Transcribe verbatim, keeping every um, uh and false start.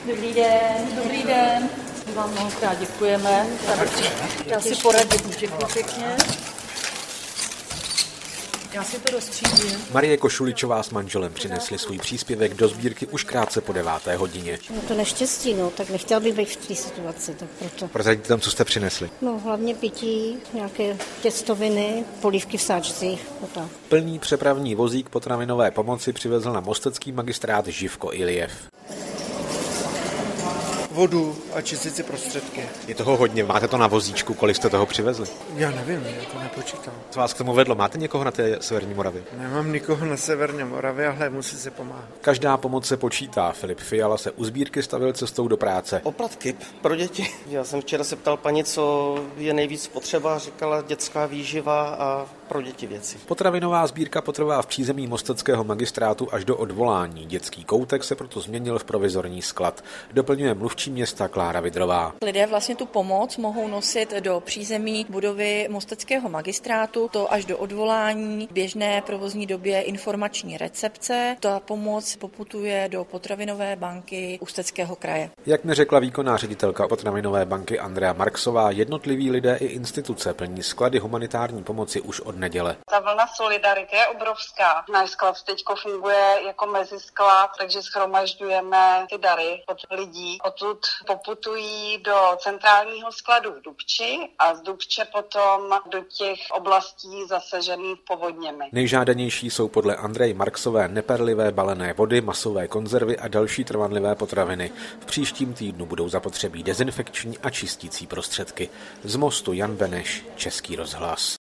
Dobrý den. Dobrý den. Vám mnohokrát děkujeme. Já si poradit, děkuji pěkně. Já si to rozstřídím. Marie Košuličová s manželem přinesli svůj příspěvek do sbírky už krátce po deváté hodině. No to neštěstí, no, tak nechtěl bych být v té situaci, tak proto. Prozradíte tam, co jste přinesli? No hlavně pití, nějaké těstoviny, polívky v sáčcích, tak. Plný přepravní vozík potravinové pomoci přivezl na mostecký magistrát Živko Iljev. Vodu a čisticí prostředky. Je toho hodně, máte to na vozíčku, kolik jste toho přivezli? Já nevím, já to nepočítám. Co vás k tomu vedlo? Máte někoho na té severní Moravě? Nemám nikoho na severní Moravě, ale musí se pomáhat. Každá pomoc se počítá. Filip Fiala se u sbírky stavil cestou do práce. Oplat kip pro děti. Já jsem včera se ptal paní, co je nejvíc potřeba, říkala dětská výživa a pro děti věci. Potravinová sbírka potrvá v přízemí mosteckého magistrátu až do odvolání. Dětský koutek se proto změnil v provizorní sklad. Doplňuje mluvčí města Klára Vidrová. Lidé vlastně tu pomoc mohou nosit do přízemí budovy mosteckého magistrátu, to až do odvolání, v běžné provozní době informační recepce. Ta pomoc poputuje do potravinové banky Ústeckého kraje. Jak mi řekla výkonná ředitelka potravinové banky Andrea Marksová, jednotliví lidé i instituce plní sklady humanitární pomoci už od neděle. Ta vlna solidarity je obrovská. Náš sklad teď funguje jako mezisklad, takže shromažďujeme ty dary od lidí. Odtud poputují do centrálního skladu v Dubči a z Dubče potom do těch oblastí zasažených povodněmi. Nejžádanější jsou podle Andreji Marksové neperlivé balené vody, masové konzervy a další trvanlivé potraviny. V příštím týdnu budou zapotřebí dezinfekční a čistící prostředky. Z Mostu Jan Beneš, Český rozhlas.